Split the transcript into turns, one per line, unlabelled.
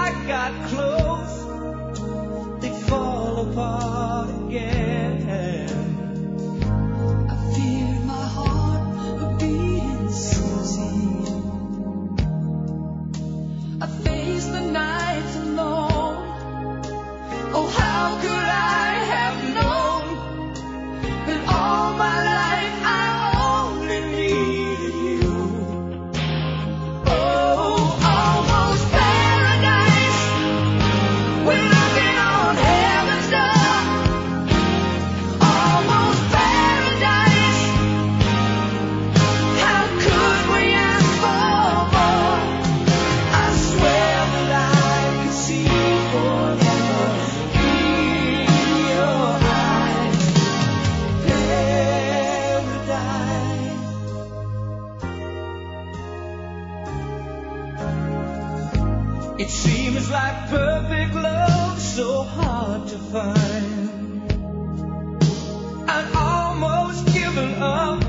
I got close, they fall apart again.
I feared my heart would beat insane. I faced the nights alone. Oh, how could I have known that all my life I only needed you? Oh, almost paradise. We're knocking on heaven's door. Almost paradise. How could we ask for more? I swear that I could see forever in your eyes. Paradise. It seems like perfect love so hard to find. I'd almost given up